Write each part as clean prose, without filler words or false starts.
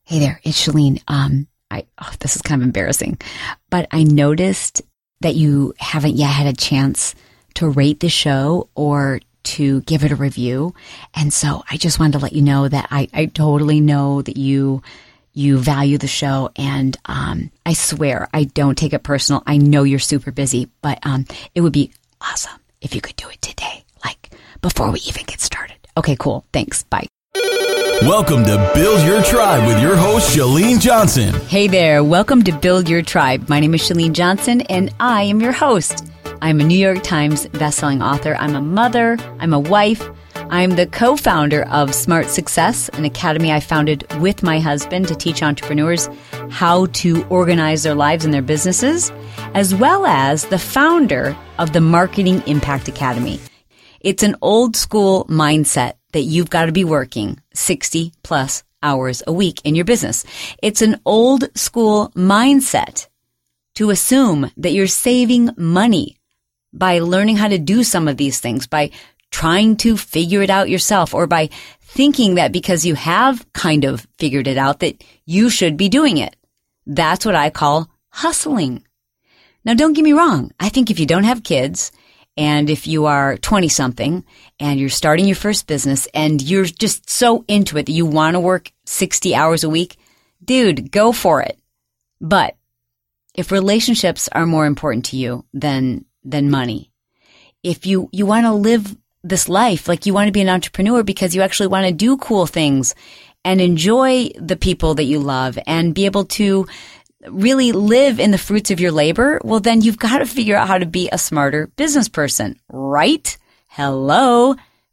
Hey there, it's Chalene. This is kind of embarrassing, but I noticed that you haven't yet had a chance to rate the show or to give it a review. And so I just wanted to let you know that I totally know that you value the show, and I swear I don't take it personal. I know you're super busy, but it would be awesome if you could do it today, like before we even get started. Okay, cool. Thanks. Bye. Welcome to Build Your Tribe with your host, Chalene Johnson. Hey there. Welcome to Build Your Tribe. My name is Chalene Johnson, and I am your host. I'm a New York Times bestselling author. I'm a mother. I'm a wife. I'm the co-founder of Smart Success, an academy I founded with my husband to teach entrepreneurs how to organize their lives and their businesses, as well as the founder of the Marketing Impact Academy. It's an old school mindset that you've got to be working 60 plus hours a week in your business. It's an old school mindset to assume that you're saving money by learning how to do some of these things, by trying to figure it out yourself, or by thinking that because you have kind of figured it out that you should be doing it. That's what I call hustling. Now, don't get me wrong. I think if you don't have kids, and if you are 20-something and you're starting your first business and you're just so into it that you want to work 60 hours a week, dude, go for it. But if relationships are more important to you than money, if you want to live this life, like you want to be an entrepreneur because you actually want to do cool things and enjoy the people that you love and be able to really live in the fruits of your labor, well, then you've got to figure out how to be a smarter business person, right? Hello.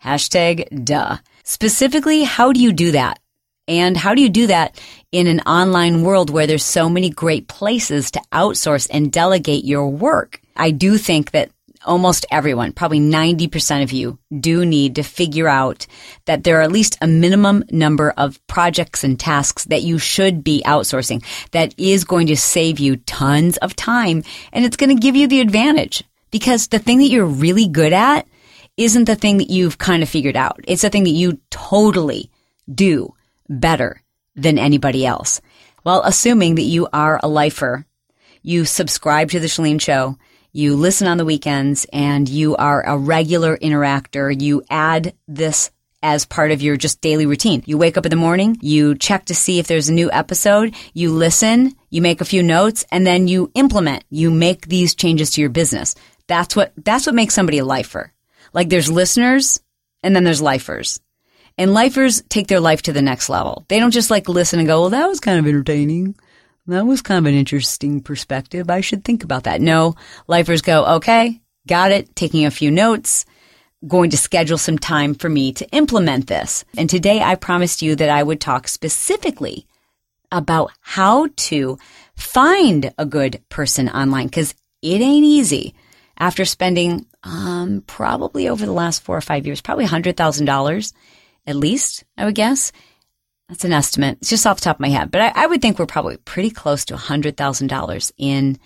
#duh. Specifically, how do you do that? And how do you do that in an online world where there's so many great places to outsource and delegate your work? I do think that almost everyone, probably 90% of you, do need to figure out that there are at least a minimum number of projects and tasks that you should be outsourcing that is going to save you tons of time, and it's going to give you the advantage, because the thing that you're really good at isn't the thing that you've kind of figured out. It's the thing that you totally do better than anybody else. Well, assuming that you are a lifer, you subscribe to The Chalene Show, you listen on the weekends, and you are a regular interactor. You add this as part of your just daily routine. You wake up in the morning, you check to see if there's a new episode, you listen, you make a few notes, and then you implement. You make these changes to your business. That's what makes somebody a lifer. Like, there's listeners, and then there's lifers. And lifers take their life to the next level. They don't just like listen and go, well, that was kind of entertaining. That was kind of an interesting perspective. I should think about that. No, lifers go, okay, got it, taking a few notes, going to schedule some time for me to implement this. And today I promised you that I would talk specifically about how to find a good person online, because it ain't easy. After spending probably over the last 4 or 5 years, probably $100,000 at least, I would guess. That's an estimate. It's just off the top of my head. But I would think we're probably pretty close to $100,000 in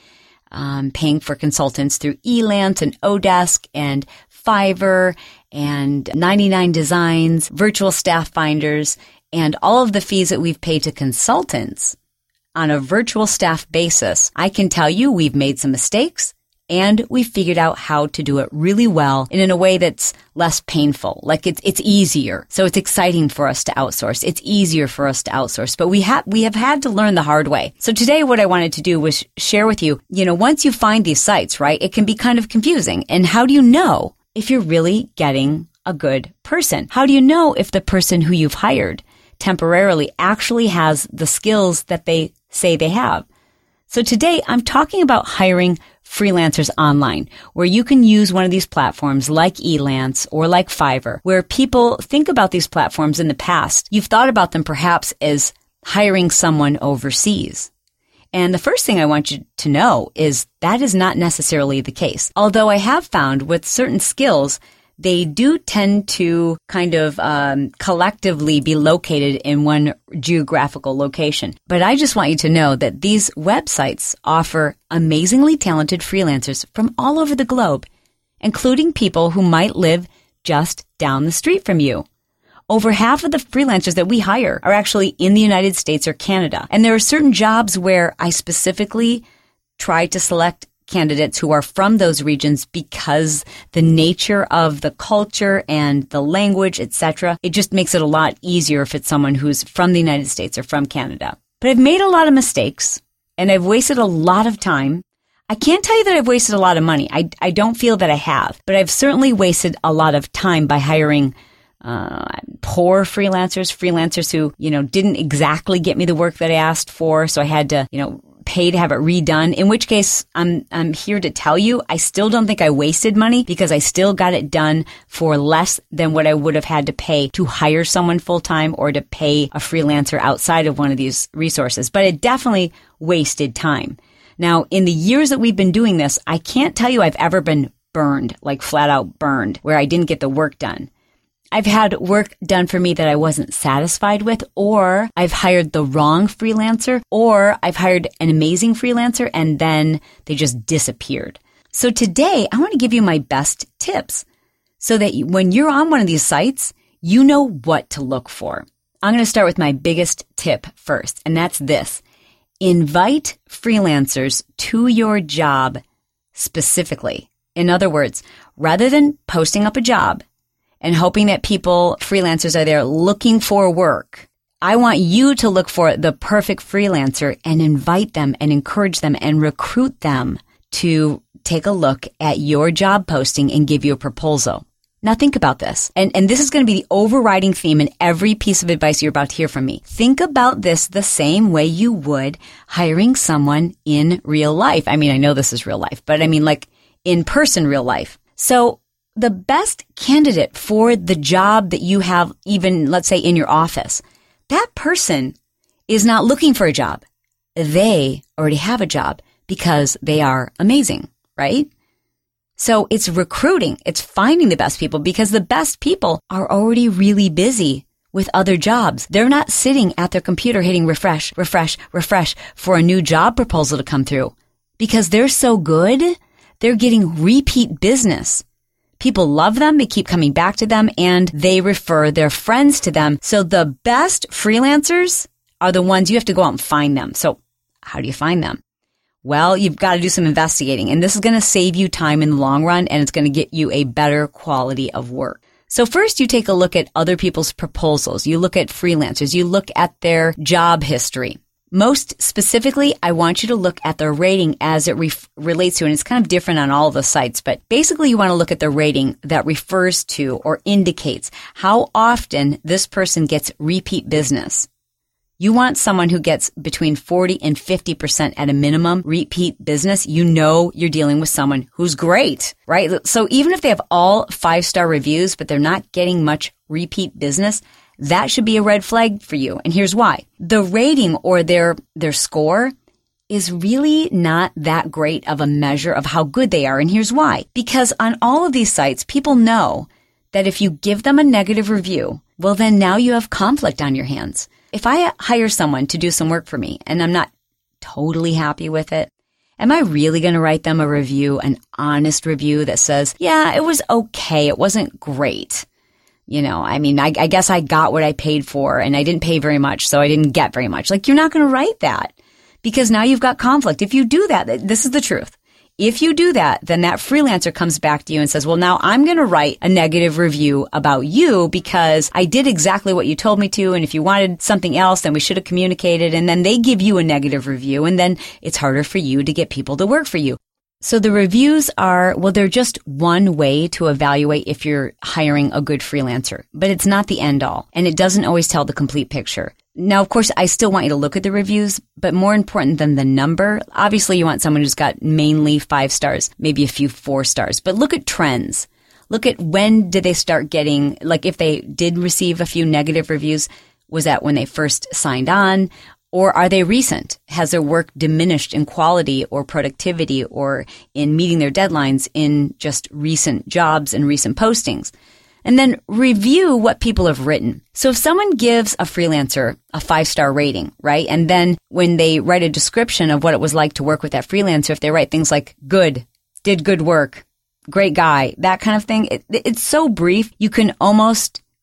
paying for consultants through Elance and Odesk and Fiverr and 99 Designs, Virtual Staff Finders, and all of the fees that we've paid to consultants on a virtual staff basis. I can tell you we've made some mistakes, and we figured out how to do it really well and in a way that's less painful. Like it's easier. So it's exciting for us to outsource. It's easier for us to outsource, but we have had to learn the hard way. So today what I wanted to do was share with you, once you find these sites, right, it can be kind of confusing. And how do you know if you're really getting a good person? How do you know if the person who you've hired temporarily actually has the skills that they say they have? So today I'm talking about hiring freelancers online, where you can use one of these platforms like Elance or like Fiverr, where people think about these platforms in the past. You've thought about them perhaps as hiring someone overseas. And the first thing I want you to know is that is not necessarily the case. Although I have found with certain skills, they do tend to kind of collectively be located in one geographical location. But I just want you to know that these websites offer amazingly talented freelancers from all over the globe, including people who might live just down the street from you, over half of the freelancers that we hire are actually in the United States or Canada. And there are certain jobs where I specifically try to select candidates who are from those regions because the nature of the culture and the language, etc., it just makes it a lot easier if it's someone who's from the United States or from Canada. But I've made a lot of mistakes and I've wasted a lot of time. I can't tell you that I've wasted a lot of money. I don't feel that I have, but I've certainly wasted a lot of time by hiring poor freelancers who, didn't exactly get me the work that I asked for. So I had to, pay to have it redone, in which case I'm here to tell you, I still don't think I wasted money because I still got it done for less than what I would have had to pay to hire someone full time or to pay a freelancer outside of one of these resources. But it definitely wasted time. Now, in the years that we've been doing this, I can't tell you I've ever been burned, like flat out burned, where I didn't get the work done. I've had work done for me that I wasn't satisfied with, or I've hired the wrong freelancer, or I've hired an amazing freelancer and then they just disappeared. So today I want to give you my best tips so that when you're on one of these sites, you know what to look for. I'm going to start with my biggest tip first, and that's this. Invite freelancers to your job specifically. In other words, rather than posting up a job and hoping that freelancers are there looking for work, I want you to look for the perfect freelancer and invite them and encourage them and recruit them to take a look at your job posting and give you a proposal. Now think about this. And this is going to be the overriding theme in every piece of advice you're about to hear from me. Think about this the same way you would hiring someone in real life. I mean, I know this is real life, but I mean like in person real life. So the best candidate for the job that you have, even let's say in your office, that person is not looking for a job. They already have a job because they are amazing, right? So it's recruiting. It's finding the best people because the best people are already really busy with other jobs. They're not sitting at their computer hitting refresh for a new job proposal to come through because they're so good. They're getting repeat business. People love them, they keep coming back to them, and they refer their friends to them. So the best freelancers are the ones you have to go out and find them. So how do you find them? Well, you've got to do some investigating, and this is going to save you time in the long run, and it's going to get you a better quality of work. So first you take a look at other people's proposals. You look at freelancers. You look at their job history. Most specifically, I want you to look at the rating as it relates to, and it's kind of different on all of the sites, but basically you want to look at the rating that refers to or indicates how often this person gets repeat business. You want someone who gets between 40 and 50% at a minimum repeat business. You know you're dealing with someone who's great, right? So even if they have all 5-star reviews, but they're not getting much repeat business, that should be a red flag for you. And here's why. The rating or their score is really not that great of a measure of how good they are. And here's why. Because on all of these sites, people know that if you give them a negative review, well, then now you have conflict on your hands. If I hire someone to do some work for me and I'm not totally happy with it, am I really going to write them a review, an honest review that says, yeah, it was okay. It wasn't great. I guess I got what I paid for and I didn't pay very much, so I didn't get very much. Like, you're not going to write that because now you've got conflict. If you do that, this is the truth. If you do that, then that freelancer comes back to you and says, well, now I'm going to write a negative review about you because I did exactly what you told me to. And if you wanted something else, then we should have communicated. And then they give you a negative review. And then it's harder for you to get people to work for you. So the reviews they're just one way to evaluate if you're hiring a good freelancer, but it's not the end all, and it doesn't always tell the complete picture. Now, of course, I still want you to look at the reviews, but more important than the number, obviously you want someone who's got mainly 5 stars, maybe a few 4 stars, but look at trends. Look at when did they start getting, like if they did receive a few negative reviews, was that when they first signed on? Or are they recent? Has their work diminished in quality or productivity or in meeting their deadlines in just recent jobs and recent postings? And then review what people have written. So if someone gives a freelancer a 5-star rating, right? And then when they write a description of what it was like to work with that freelancer, if they write things like good, did good work, great guy, that kind of thing, it's so brief, you can almost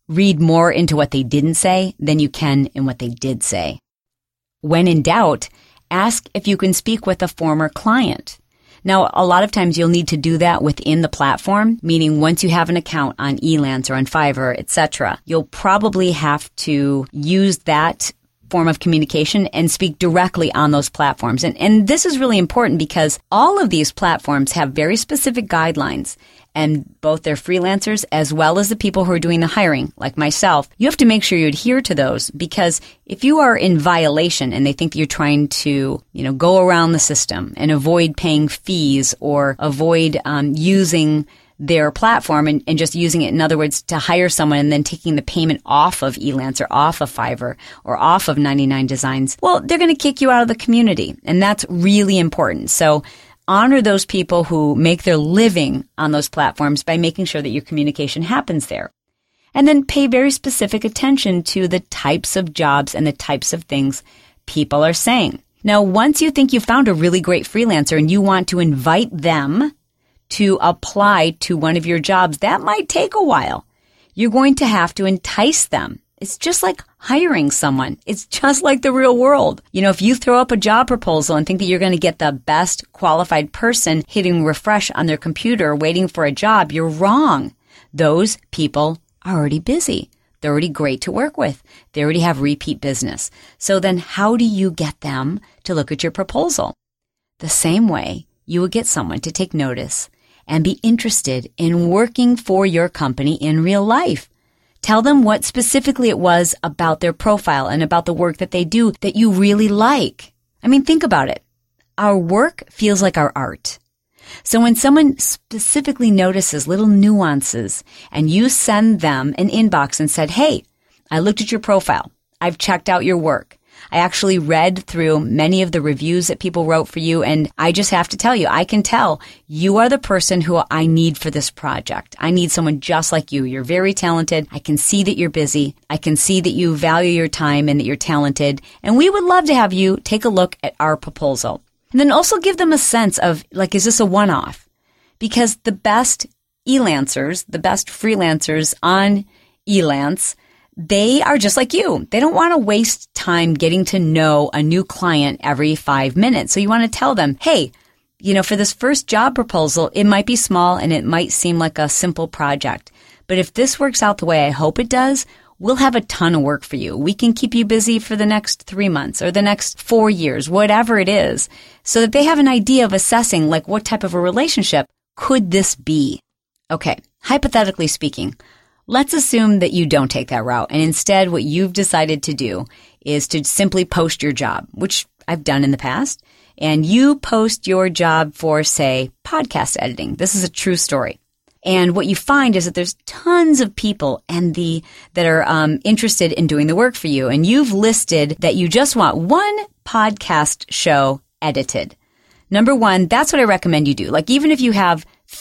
read more into what they didn't say than you can in what they did say. When in doubt, ask if you can speak with a former client. Now, a lot of times you'll need to do that within the platform, meaning once you have an account on Elance or on Fiverr, etc., you'll probably have to use that form of communication and speak directly on those platforms. And this is really important because all of these platforms have very specific guidelines, and both their freelancers as well as the people who are doing the hiring, like myself, you have to make sure you adhere to those, because if you are in violation and they think that you're trying to, go around the system and avoid paying fees or avoid using their platform and just using it, in other words, to hire someone and then taking the payment off of Elance or off of Fiverr or off of 99 Designs, well, they're going to kick you out of the community. And that's really important. So honor those people who make their living on those platforms by making sure that your communication happens there. And then pay very specific attention to the types of jobs and the types of things people are saying. Now, once you think you found a really great freelancer and you want to invite them to apply to one of your jobs, that might take a while. You're going to have to entice them. It's just like hiring someone. It's just like the real world. If you throw up a job proposal and think that you're going to get the best qualified person hitting refresh on their computer waiting for a job, you're wrong. Those people are already busy. They're already great to work with. They already have repeat business. So then how do you get them to look at your proposal? The same way you would get someone to take notice and be interested in working for your company in real life. Tell them what specifically it was about their profile and about the work that they do that you really like. I mean, think about it. Our work feels like our art. So when someone specifically notices little nuances and you send them an inbox and said, hey, I looked at your profile. I've checked out your work. I actually read through many of the reviews that people wrote for you, and I just have to tell you, I can tell you are the person who I need for this project. I need someone just like you. You're very talented. I can see that you're busy. I can see that you value your time and that you're talented, and we would love to have you take a look at our proposal. And then also give them a sense of, is this a one-off? Because the best Elancers, the best freelancers on Elance, they are just like you. They don't want to waste time getting to know a new client every 5 minutes. So you want to tell them, hey, for this first job proposal, it might be small and it might seem like a simple project. But if this works out the way I hope it does, we'll have a ton of work for you. We can keep you busy for the next 3 months or the next 4 years, whatever it is, so that they have an idea of assessing what type of a relationship could this be. Okay, hypothetically speaking, let's assume that you don't take that route, and instead what you've decided to do is to simply post your job, which I've done in the past, and you post your job for, say, podcast editing. This is a true story. And what you find is that there's tons of people that are interested in doing the work for you, and you've listed that you just want one podcast show edited. Number one, that's what I recommend you do. Even if you have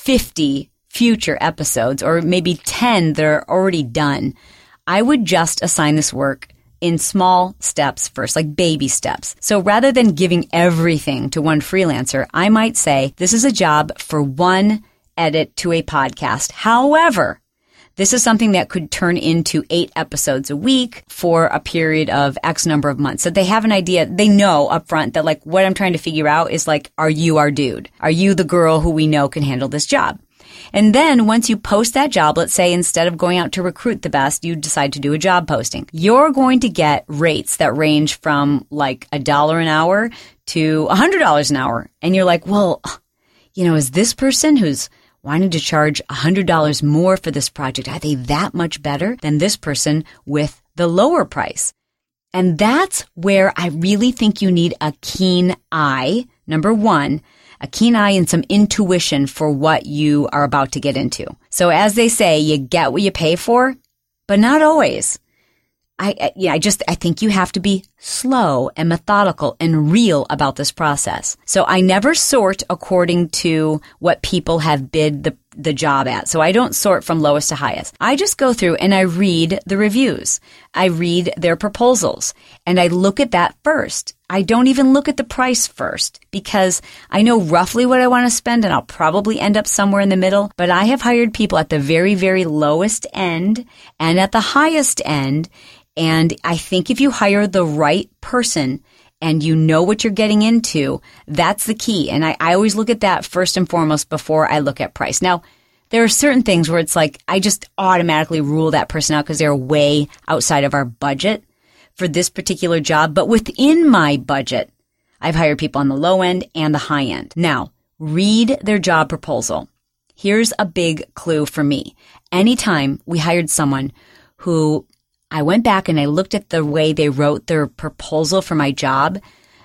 50 future episodes or maybe 10 that are already done, I would just assign this work in small steps first, like baby steps. So rather than giving everything to one freelancer, I might say this is a job for one edit to a podcast. However, this is something that could turn into 8 episodes a week for a period of X number of months. So they have an idea. They know up front that what I'm trying to figure out is are you our dude? Are you the girl who we know can handle this job? And then once you post that job, let's say instead of going out to recruit the best, you decide to do a job posting. You're going to get rates that range from $1 an hour to $100 an hour. And you're like, well, is this person who's wanting to charge $100 more for this project, are they that much better than this person with the lower price? And that's where I really think you need a keen eye. Number one, a keen eye and some intuition for what you are about to get into. So as they say, you get what you pay for, but not always. I think you have to be slow and methodical and real about this process. So I never sort according to what people have bid the job at. So I don't sort from lowest to highest. I just go through and I read the reviews. I read their proposals and I look at that first. I don't even look at the price first because I know roughly what I want to spend and I'll probably end up somewhere in the middle. But I have hired people at the very, very lowest end and at the highest end. And I think if you hire the right person and you know what you're getting into, that's the key. And I always look at that first and foremost before I look at price. Now, there are certain things where it's like I just automatically rule that person out because they're way outside of our budget for this particular job. But within my budget, I've hired people on the low end and the high end. Now, read their job proposal. Here's a big clue for me. Anytime we hired someone who I went back and I looked at the way they wrote their proposal for my job,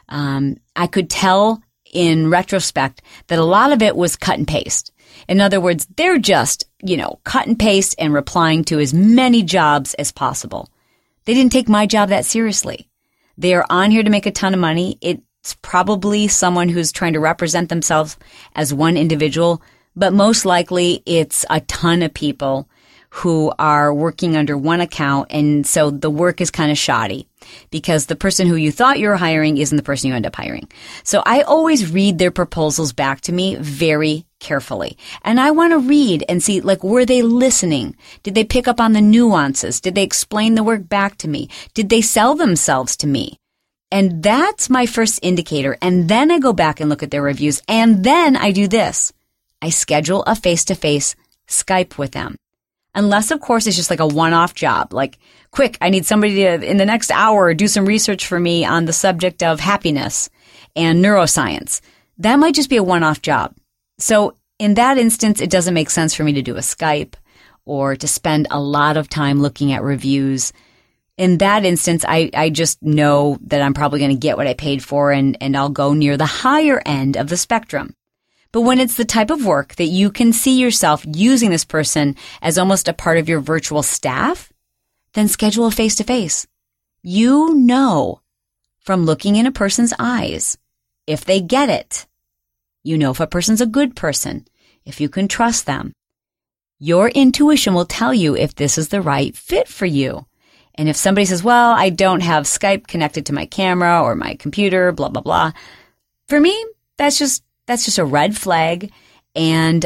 I could tell in retrospect that a lot of it was cut and paste. In other words, they're just, cut and paste and replying to as many jobs as possible. They didn't take my job that seriously. They are on here to make a ton of money. It's probably someone who's trying to represent themselves as one individual, but most likely it's a ton of people who are working under one account. And so the work is kind of shoddy because the person who you thought you were hiring isn't the person you end up hiring. So I always read their proposals back to me very carefully. And I want to read and see, were they listening? Did they pick up on the nuances? Did they explain the work back to me? Did they sell themselves to me? And that's my first indicator. And then I go back and look at their reviews. And then I do this. I schedule a face-to-face Skype with them. Unless, of course, it's just like a one-off job. Quick, I need somebody to, in the next hour, do some research for me on the subject of happiness and neuroscience. That might just be a one-off job. So in that instance, it doesn't make sense for me to do a Skype or to spend a lot of time looking at reviews. In that instance, I just know that I'm probably going to get what I paid for and I'll go near the higher end of the spectrum. But when it's the type of work that you can see yourself using this person as almost a part of your virtual staff, then schedule a face-to-face. You know from looking in a person's eyes if they get it. You know if a person's a good person, if you can trust them. Your intuition will tell you if this is the right fit for you. And if somebody says, well, I don't have Skype connected to my camera or my computer, blah, blah, blah. For me, that's just a red flag. And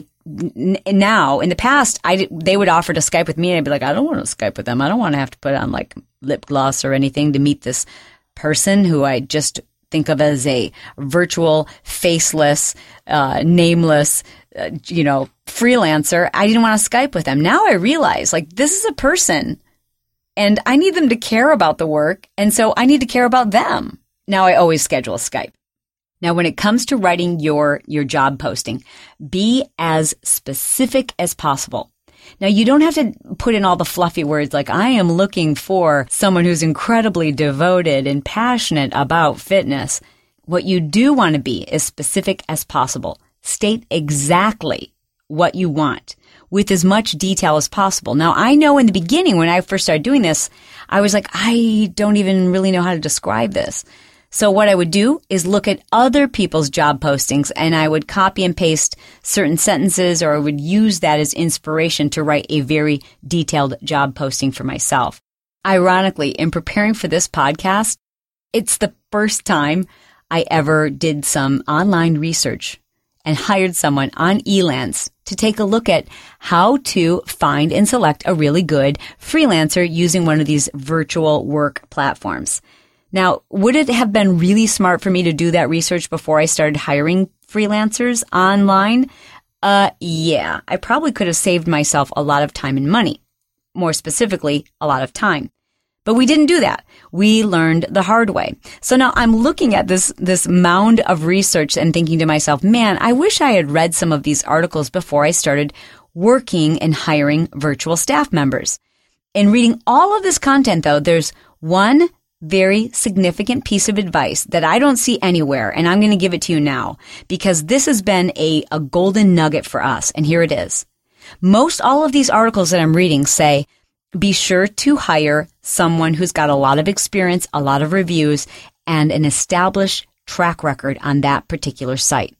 now in the past, they would offer to Skype with me and I'd be like, I don't want to Skype with them. I don't want to have to put on lip gloss or anything to meet this person who I just think of as a virtual, faceless, nameless, freelancer. I didn't want to Skype with them. Now I realize this is a person and I need them to care about the work. And so I need to care about them. Now I always schedule a Skype. Now, when it comes to writing your job posting, be as specific as possible. Now, you don't have to put in all the fluffy words like, I am looking for someone who's incredibly devoted and passionate about fitness. What you do want to be as specific as possible. State exactly what you want with as much detail as possible. Now, I know in the beginning when I first started doing this, I was like, I don't even really know how to describe this. So what I would do is look at other people's job postings and I would copy and paste certain sentences or I would use that as inspiration to write a very detailed job posting for myself. Ironically, in preparing for this podcast, it's the first time I ever did some online research and hired someone on Elance to take a look at how to find and select a really good freelancer using one of these virtual work platforms. Now, would it have been really smart for me to do that research before I started hiring freelancers online? Yeah, I probably could have saved myself a lot of time and money. More specifically, a lot of time. But we didn't do that. We learned the hard way. So now I'm looking at this mound of research and thinking to myself, man, I wish I had read some of these articles before I started working and hiring virtual staff members. In reading all of this content, though, there's one very significant piece of advice that I don't see anywhere, and I'm going to give it to you now because this has been a golden nugget for us, and here it is. Most all of these articles that I'm reading say, be sure to hire someone who's got a lot of experience, a lot of reviews, and an established track record on that particular site.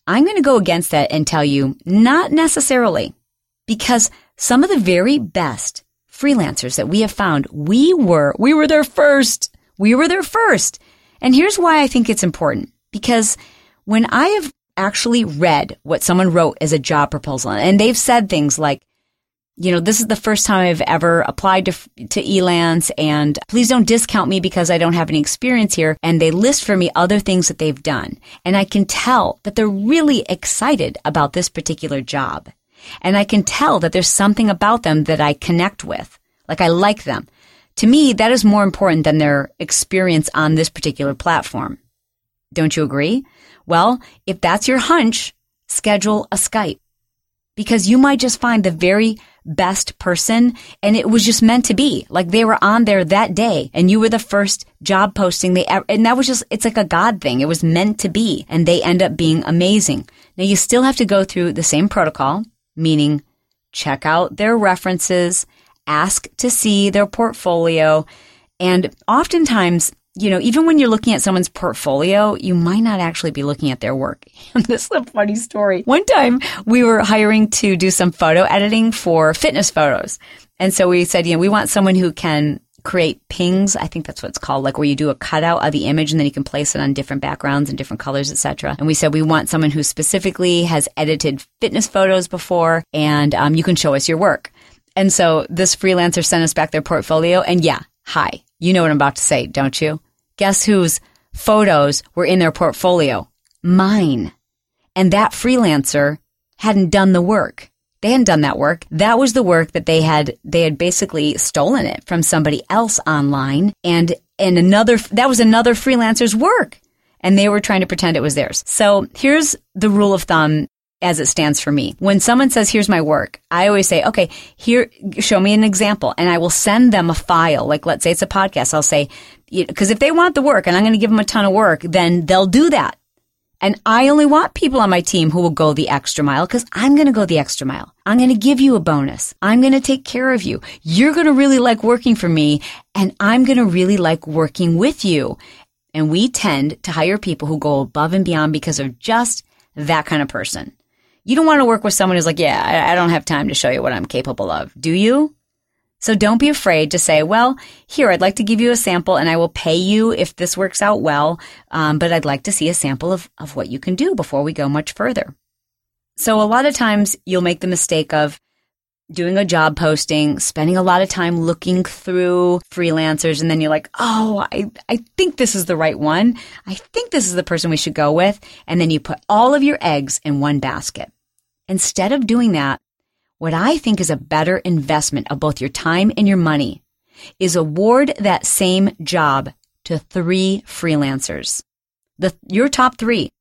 I'm going to go against that and tell you not necessarily, because some of the very best freelancers that we have found, we were there first. We were there first. And here's why I think it's important, because when I have actually read what someone wrote as a job proposal, and they've said things like, this is the first time I've ever applied to Elance, and please don't discount me because I don't have any experience here. And they list for me other things that they've done. And I can tell that they're really excited about this particular job. And I can tell that there's something about them that I connect with. Like, I like them. To me, that is more important than their experience on this particular platform. Don't you agree? Well, if that's your hunch, schedule a Skype. Because you might just find the very best person, and it was just meant to be. Like, they were on there that day, and you were the first job posting they ever, and that was just, it's like a God thing. It was meant to be, and they end up being amazing. Now, you still have to go through the same protocol, meaning check out their references, ask to see their portfolio, and oftentimes, even when you're looking at someone's portfolio, you might not actually be looking at their work. This is a funny story. One time we were hiring to do some photo editing for fitness photos. And so we said, we want someone who can create pings. I think that's what it's called, like where you do a cutout of the image and then you can place it on different backgrounds and different colors, etc. And we said we want someone who specifically has edited fitness photos before, and you can show us your work. And so this freelancer sent us back their portfolio, and hi, you know what I'm about to say, don't you? Guess whose photos were in their portfolio? Mine. And that freelancer hadn't done the work. They hadn't done that work. That was the work that they had basically stolen it from somebody else online, and that was another freelancer's work. And they were trying to pretend it was theirs. So here's the rule of thumb as it stands for me. When someone says, here's my work, I always say, okay, here, show me an example. And I will send them a file. Like, let's say it's a podcast. I'll say, because if they want the work and I'm going to give them a ton of work, then they'll do that. And I only want people on my team who will go the extra mile, because I'm going to go the extra mile. I'm going to give you a bonus. I'm going to take care of you. You're going to really like working for me, and I'm going to really like working with you. And we tend to hire people who go above and beyond because they're just that kind of person. You don't want to work with someone who's like, I don't have time to show you what I'm capable of. Do you? So don't be afraid to say, well, here, I'd like to give you a sample and I will pay you if this works out well. But I'd like to see a sample of what you can do before we go much further. So a lot of times you'll make the mistake of doing a job posting, spending a lot of time looking through freelancers. And then you're like, oh, I think this is the right one. I think this is the person we should go with. And then you put all of your eggs in one basket. Instead of doing that, what I think is a better investment of both your time and your money is award that same job to 3 freelancers, your top 3.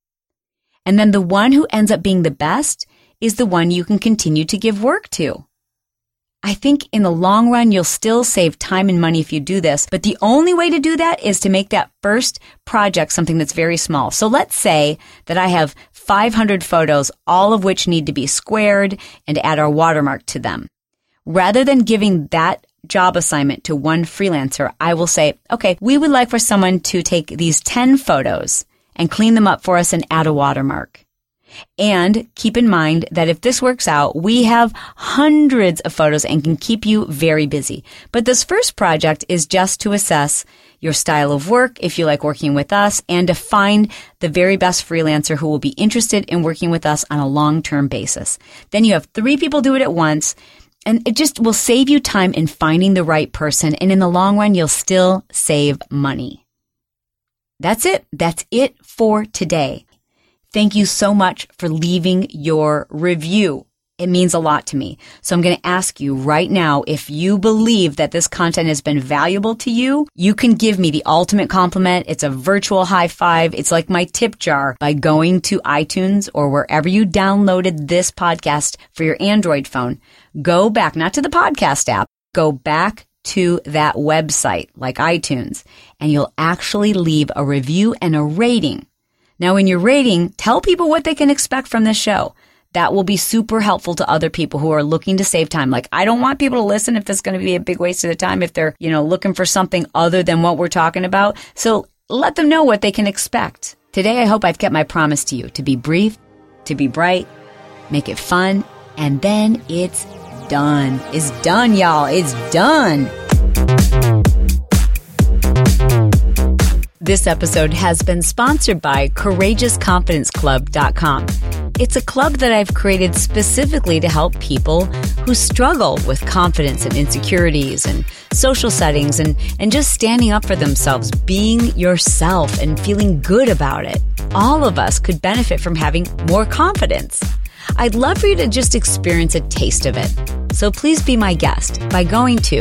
And then the one who ends up being the best is the one you can continue to give work to. I think in the long run, you'll still save time and money if you do this. But the only way to do that is to make that first project something that's very small. So let's say that I have 500 photos, all of which need to be squared and add our watermark to them. Rather than giving that job assignment to one freelancer, I will say, okay, we would like for someone to take these 10 photos and clean them up for us and add a watermark. And keep in mind that if this works out, we have hundreds of photos and can keep you very busy. But this first project is just to assess your style of work, if you like working with us, and to find the very best freelancer who will be interested in working with us on a long-term basis. Then you have 3 people do it at once, and it just will save you time in finding the right person. And in the long run, you'll still save money. That's it. That's it for today. Thank you so much for leaving your review. It means a lot to me. So I'm going to ask you right now, if you believe that this content has been valuable to you, you can give me the ultimate compliment. It's a virtual high five. It's like my tip jar by going to iTunes or wherever you downloaded this podcast for your Android phone. Go back, not to the podcast app, go back to that website like iTunes, and you'll actually leave a review and a rating. Now, in your rating, tell people what they can expect from this show. That will be super helpful to other people who are looking to save time. Like, I don't want people to listen if this is going to be a big waste of the time, if they're, looking for something other than what we're talking about. So let them know what they can expect. Today, I hope I've kept my promise to you to be brief, to be bright, make it fun, and then it's done. It's done, y'all. It's done. This episode has been sponsored by CourageousConfidenceClub.com. It's a club that I've created specifically to help people who struggle with confidence and insecurities and social settings and just standing up for themselves, being yourself and feeling good about it. All of us could benefit from having more confidence. I'd love for you to just experience a taste of it. So please be my guest by going to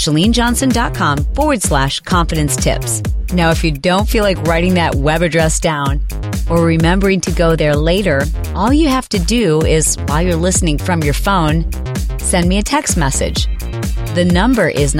ChaleneJohnson.com/confidence tips. Now, if you don't feel like writing that web address down or remembering to go there later, all you have to do is, while you're listening from your phone, send me a text message. The number is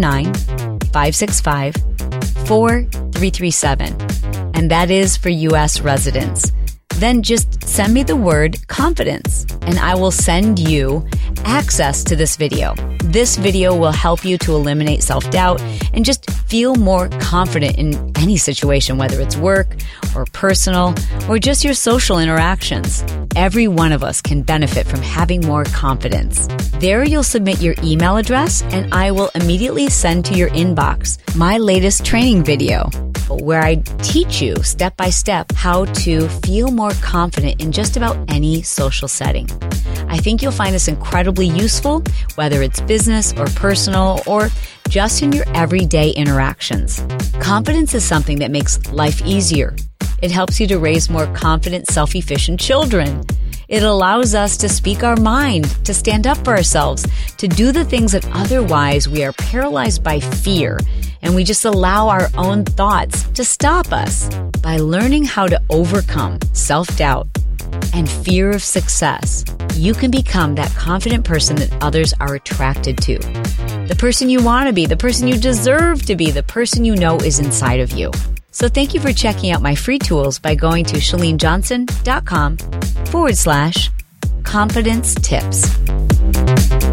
949-565-4337, and that is for U.S. residents. Then just send me the word confidence, and I will send you access to this video. This video will help you to eliminate self-doubt and just feel more confident in any situation, whether it's work or personal or just your social interactions. Every one of us can benefit from having more confidence. There you'll submit your email address, and I will immediately send to your inbox my latest training video, where I teach you step by step how to feel more confident in just about any social setting. I think you'll find this incredibly useful, whether it's business or personal or just in your everyday interactions. Confidence is something that makes life easier. It helps you to raise more confident, self-efficient children. It allows us to speak our mind, to stand up for ourselves, to do the things that otherwise we are paralyzed by fear, and we just allow our own thoughts to stop us. By learning how to overcome self-doubt and fear of success, you can become that confident person that others are attracted to. The person you want to be, the person you deserve to be, the person you know is inside of you. So thank you for checking out my free tools by going to ChaleneJohnson.com/confidence tips.